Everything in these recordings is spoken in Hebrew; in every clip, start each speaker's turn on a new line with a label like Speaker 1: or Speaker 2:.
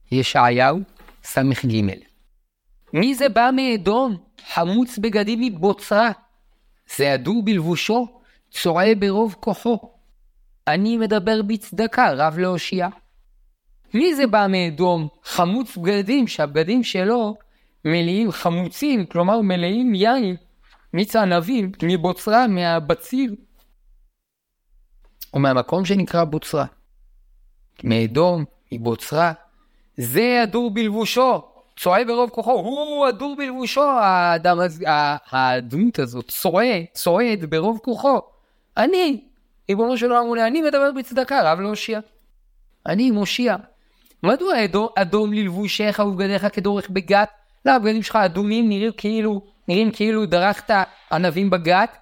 Speaker 1: ישעיהו סמך ג'. מי זה בא מאדום, חמוץ בגדים מבוצרה? זה אדור בלבושו, צועה ברוב כוחו. אני מדבר בצדקה, רב להושיע. מי זה בא מאדום, חמוץ בגדים, שהבגדים שלו מלאים חמוצים, כלומר מלאים יין, מיץ ענבים, מבוצרה, מהבציר, או מהמקום שנקרא בוצרה. מאדום, מבוצרה, זה אדור בלבושו, צועה ברוב כוחו, הוא אדור בלבושו, הדמות הזאת, צועד ברוב כוחו. אני, ריבונו של עולם, אני מדבר בצדקה, רב להושיע. אני מושיע. מדוע אדום ללבושך ובגדיך כדורך בגת? לא, הבגדים שלך אדומים נראים כאילו דרכת ענבים בגת.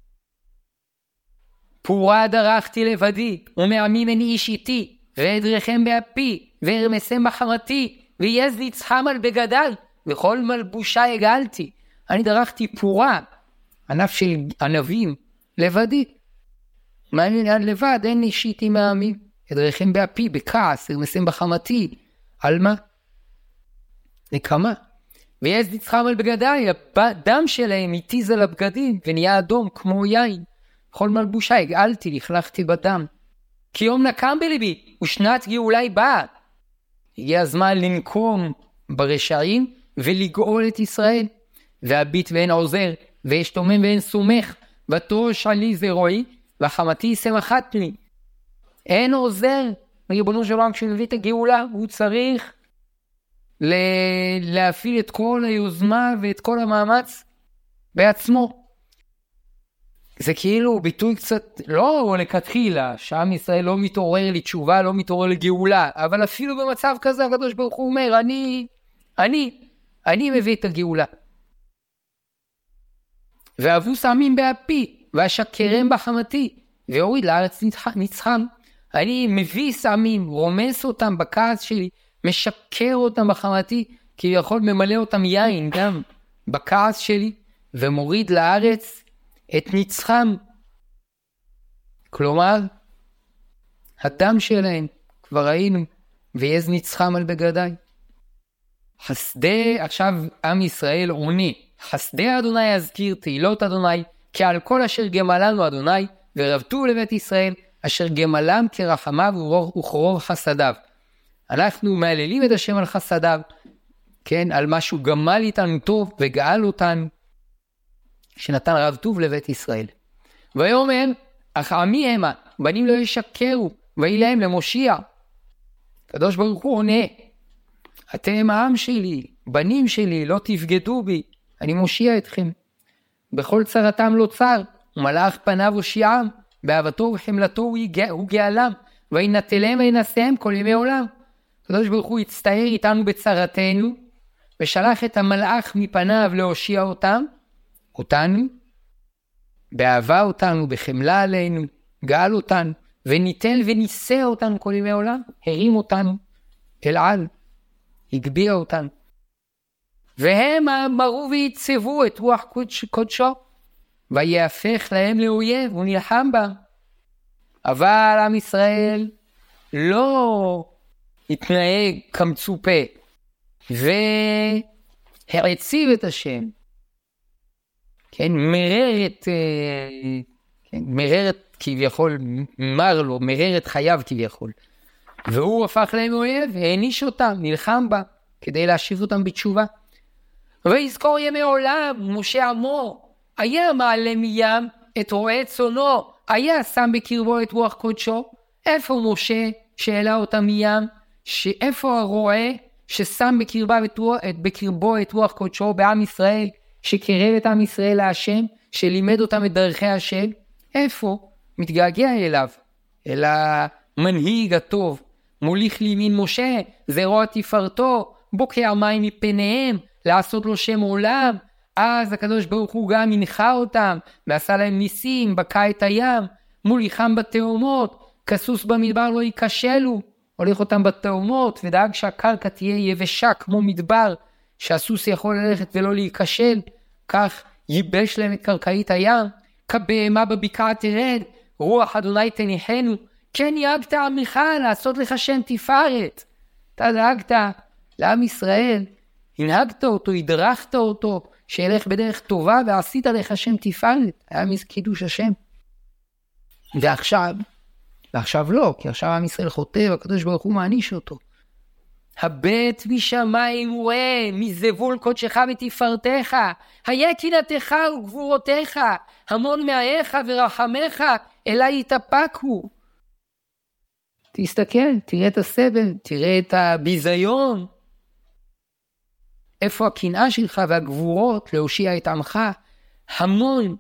Speaker 1: פורה דרכתי לבדי, ומעמים אני איש איתי, ואדרכם באפי, וארמסם בחמתי, ויעז נצחם על בגדיי, וכל מלבושה הגלתי. אני דרכתי פורה, ענף של ענבים, לבדי. מה אני לבד? אין איש איתי מעמים. אדרכם באפי, בכעס, ארמסם בחמתי. על מה? נקמה. ויעז נצחם על בגדיי, הדם שלהם התיז על הבגדים, ונהיה אדום כמו יין. כל מלבושה הגעלתי, לכלכתי בדם. כי יום נקם בלבי, ושנת גאולי באה. הגיע הזמן לנקום ברשעים, ולגאול את ישראל. והביט ואין עוזר, ויש תומם ואין סומך, ותוש עלי זרועי, וחמתי שמחת לי. אין עוזר, ריבונו של עולם, כשהוא מביא את הגאולה, הוא צריך להפעיל את כל היוזמה ואת כל המאמץ בעצמו. זה כאילו ביטוי קצת, לא לכתחילה, שעם ישראל לא מתעורר לתשובה, לא מתעורר לגאולה, אבל אפילו במצב כזה הקדוש ברוך הוא אומר, אני מביא את הגאולה. ואבוס עמים באפי, ואשקרם בחמתי, והוריד לארץ נצחם. אני מביא סעמים, רומס אותם בכעס שלי, משקר אותם בחמתי, כי יכול ממלא אותם יין גם בכעס שלי, ומוריד לארץ את נצחם. כלומר, הדם שלהם, כבר ראינו, ויעז נצחם על בגדיי. חסדי, עכשיו עם ישראל עוני, חסדי אדוני אזכיר תהילות אדוני, כי על כל אשר גמלנו אדוני, ורבטו לבית ישראל, אשר גמלם כרחמיו וכרוב חסדיו. אנחנו מעללים את השם על חסדיו, כן, על משהו גמל איתנו טוב וגאל אותנו, שנתן רב טוב לבית ישראל. ויאמר, אך עמי המה, בנים לא ישקרו, ויהי להם למושיע. הקדוש ברוך הוא עונה, אתם העם שלי, בנים שלי, לא תבגדו בי, אני מושיע אתכם. בכל צרתם לא צר, ומלאך פניו הושיעם, באהבתו וחמלתו הוא גאלם, וינטלם וינשאם כל ימי עולם. הקדוש ברוך הוא הצטער איתנו בצרתנו, ושלח את המלאך מפניו להושיע אותנו, באהבה אותנו, בחמלה עלינו, גאל אותנו, וניתן וניסה אותנו כל ימי עולם, הרים אותנו אל על, הגביה אותנו. והם אמרו ויצבו את רוח קודשו, ויהפך להם לאויב, הוא נלחם בם. אבל עם ישראל לא התנהג כמצופה, והעציב את השם. כן, מררת כביכול, מר לו, מררת חייו כביכול. והוא הפך להם אויב, העניש אותם, נלחם בה, כדי להשיב אותם בתשובה. ויזכור ימי עולם, משה עמו, היה מעלה מים את רועה צונו, היה שם בקרבו את רוח קודשו. איפה משה שאלה אותם מים? איפה הרועה ששם בקרבו את רוח קודשו בעם ישראל, שקרב את עם ישראל להשם, שלימד אותם את דרכי השם? איפה? מתגעגע אליו, אל המנהיג הטוב. מוליך לימין משה, זרוע תפארתו, בוקע מים מפניהם, לעשות לו שם עולם. אז הקדוש ברוך הוא גם הנחה אותם, ועשה להם ניסים, בקע את הים, מוליכם בתאומות, כסוס במדבר לא ייכשלו, הולך אותם בתאומות, ודאג שהקרקע תהיה יבשה כמו מדבר, שהסוס יכול ללכת ולא להיכשל, כך ייבש להם את קרקעית הים. כבהמה בבקעה תרד, רוח אדוני תניחנו, כן יאגת עמך לעשות לך שם תפארת. אתה דאגת לעם ישראל, הנהגת אותו, הדרכת אותו, שילך בדרך טובה, ועשית לך השם תפארת. היה קידוש השם. ועכשיו לא, כי עכשיו עם ישראל חוטא, והקדוש ברוך הוא מעניש אותו. הבט משמיים וראה, מזבול קודשך ותפארתך, היה קנאתך וגבורותיך, המון מאיך ורחמך, אליי יתאפקו. תסתכל, תראה את הסבל, תראה את הביזיון. איפה הקנאה שלך והגבורות להושיע את עמך? המון,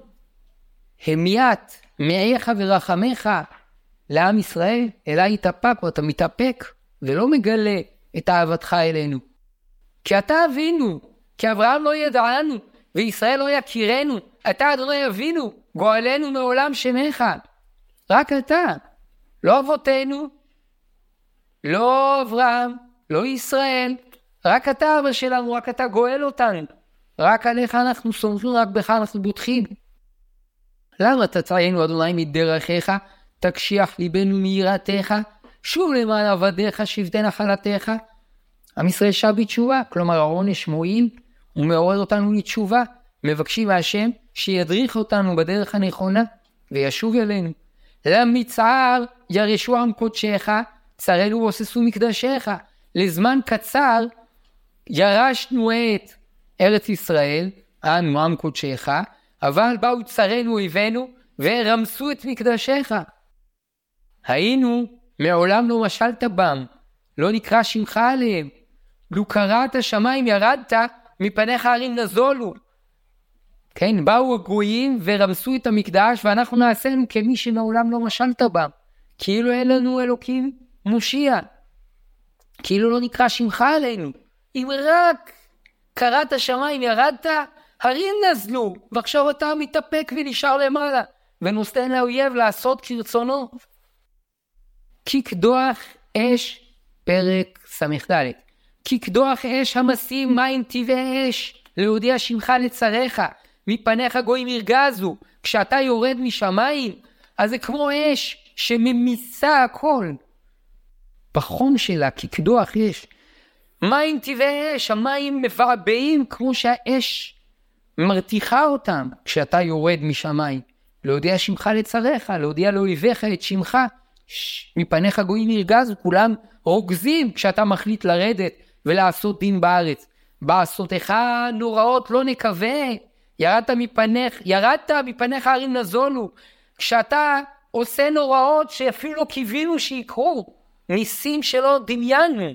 Speaker 1: המיית, מאיך ורחמך, לעם ישראל, אליי יתאפק, ואתה מתאפק, ולא מגלה את אהבתך אלינו. כי אתה אבינו, כי אברהם לא ידענו, וישראל לא יכירנו, אתה אדוני אבינו, גואלנו מעולם שמך. רק אתה, לא אבותינו, לא אברהם, לא ישראל, רק אתה אבא שלנו, רק אתה גואל אותנו. רק עליך אנחנו סומכים, רק בך אנחנו בוטחים. למה תציינו אדוני מדרכיך, תקשיח ליבנו מיראתך, שוב למען עבדיך שבטי נחלתך. עם ישראל שב בתשובה, כלומר העונש מועיל, הוא מעורר אותנו לתשובה, מבקשים מהשם שידריך אותנו בדרך הנכונה, וישוב אלינו. למצער ירשו עם קודשך, צרנו ועוששו מקדשך. לזמן קצר ירשנו את ארץ ישראל, אנו עם קודשך, אבל באו צרנו אויבינו ורמסו את מקדשך. היינו מעולם לא משלת בם, לא נקרא שמך עליהם. לו קראת השמיים ירדת, מפניך הרים נזולו. כן, באו הגויים ורמסו את המקדש, ואנחנו נעשינו כמי שמעולם לא משלת בם. כאילו אין לנו אלוקים מושיע. כאילו לא נקרא שמך עלינו. אם רק קראת השמיים ירדת, הרים נזלו, ועכשיו אתה מתאפק ונשאר למעלה, ונותן לאויב לעשות כרצונו. כי קדוח אש, פרק ס"ד. כי קדוח אש המשים מים טבעי אש, להודיע שמך לצריך, מפניך גויים ירגזו. כשאתה יורד משמיים, אז זה כמו אש שממיסה הכל. בחום שלה, כי קדוח אש. מים טבעי אש, המים מבעבעים כמו שהאש מרתיחה אותם כשאתה יורד משמיים. להודיע שמך לצריך, להודיע לאויביך את שמך. מפניך גויים ירגזו, כולם רוגזים כשאתה מחליט לרדת ולעשות דין בארץ. בעשותך נוראות לא נקווה, ירדת מפניך הרים נזולו. כשאתה עושה נוראות שאפילו לא קיווינו שיקרו, ניסים שלא דמיינו.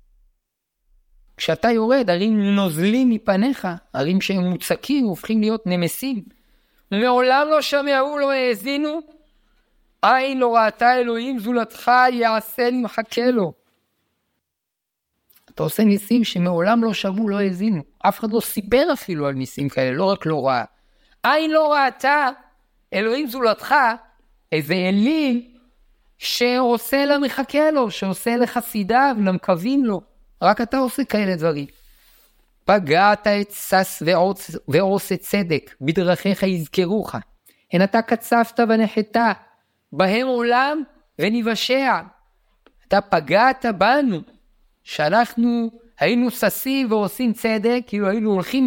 Speaker 1: כשאתה יורד, הרים נוזלים מפניך, הרים שהם מוצקים הופכים להיות נמסים. מעולם לא שמעו, לא האזינו, עין לא ראתה אלוהים זולתך, יעשה מחכה לו. אתה עושה ניסים שמעולם לא שמעו, לא האזינו. אף אחד לא סיפר אפילו על ניסים כאלה, לא רק לא ראה. עין לא ראתה אלוהים זולתך, איזה אלים שעושה לה מחכה לו, שעושה לחסידיו, למקווים לו. רק אתה עושה כאלה דברים. פגעת את שש ועושה צדק, בדרכיך יזכרוך. הן אתה קצפת ונחתה, בהם עולם ונבשע. אתה פגעת בנו, שאנחנו היינו ששים ועושים צדק, כאילו היינו הולכים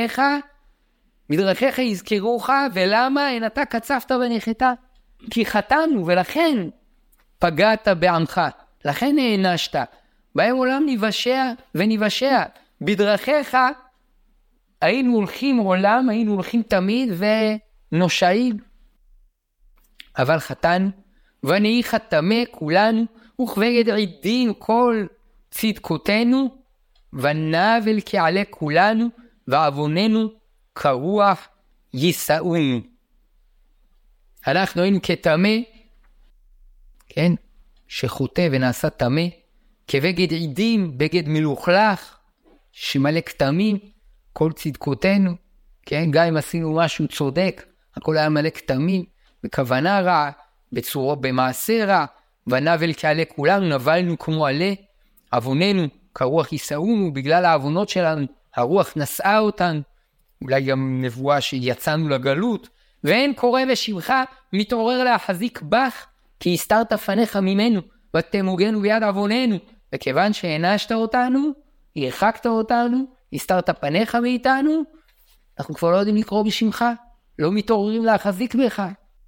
Speaker 1: בדרכיך יזכרוך, ולמה? הן אתה קצפת ונחתה. כי חטאנו, ולכן פגעת בעמך, לכן נענשת. בהם עולם נבשע ונבשע. בדרכיך היינו הולכים עולם, היינו הולכים תמיד ונושעים. אבל חטאנו, ונהי חטמא כולנו, וכבד עדין כל צדקותינו, ונבל כעלה כולנו, ועווננו כרוח יישאונו. אנחנו היינו כטמא, כן, שחוטא ונעשה טמא, כבגד עדים, בגד מלוכלך, שמלא כתמים, כל צדקותינו, כן, גם אם עשינו משהו צודק, הכל היה מלא כתמים, בכוונה רע, במעשה רע, ונבל כעלה כולנו, נבלנו כמו עלה, עווננו כרוח יישאונו, בגלל העוונות שלנו, הרוח נשאה אותנו, אולי גם נבואה שיצאנו לגלות, ואין קורא בשמך, מתעורר להחזיק בך, כי הסתרת פניך ממנו, ותמוגנו ביד עווננו, וכיוון שהענשת אותנו, הרחקת אותנו, הסתרת פניך מאיתנו, אנחנו כבר לא יודעים לקרוא בשמך, לא מתעוררים להחזיק בך.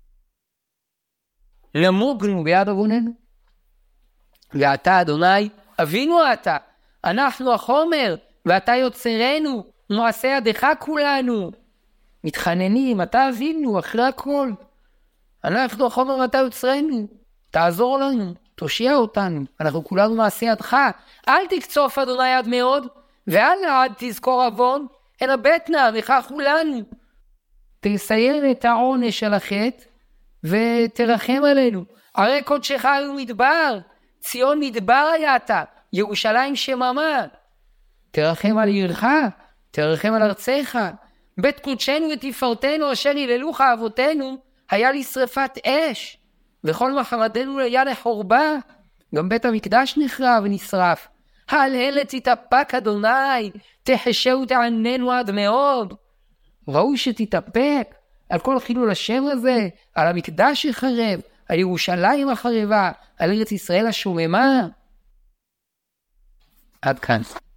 Speaker 1: נמוגנו ביד עווננו. ואתה אדוני, אבינו אתה, אנחנו החומר, ואתה יוצרנו, מעשה ידך כולנו. מתחננים, אתה אבינו, אחרי הכל. אנחנו החומר ואתה יוצרנו, תעזור לנו, תושיע אותנו, אנחנו כולנו מעשה ידך. אל תקצוף אדוני עד מאוד, ואל לעד תזכור עוון, אלא בטנה וכך כולנו. תסיים את העונש של החטא, ותרחם עלינו. הרי קודשך הוא מדבר, ציון מדבר היית, ירושלים שממה. תרחם על עירך, תרחם על ארצך. בית קודשנו ותפארתנו אשר היללוך אבותינו, היה לשרפת אש, וכל מחרדנו ליד לחורבה. גם בית המקדש נחרב ונשרף. הלהלת תתאפק אדוני, תחשה ותעננו עד מאוד. ראוי שתתאפק על כל חילול השם הזה, על המקדש שחרב, על ירושלים החרבה, על ארץ ישראל השוממה. עד כאן.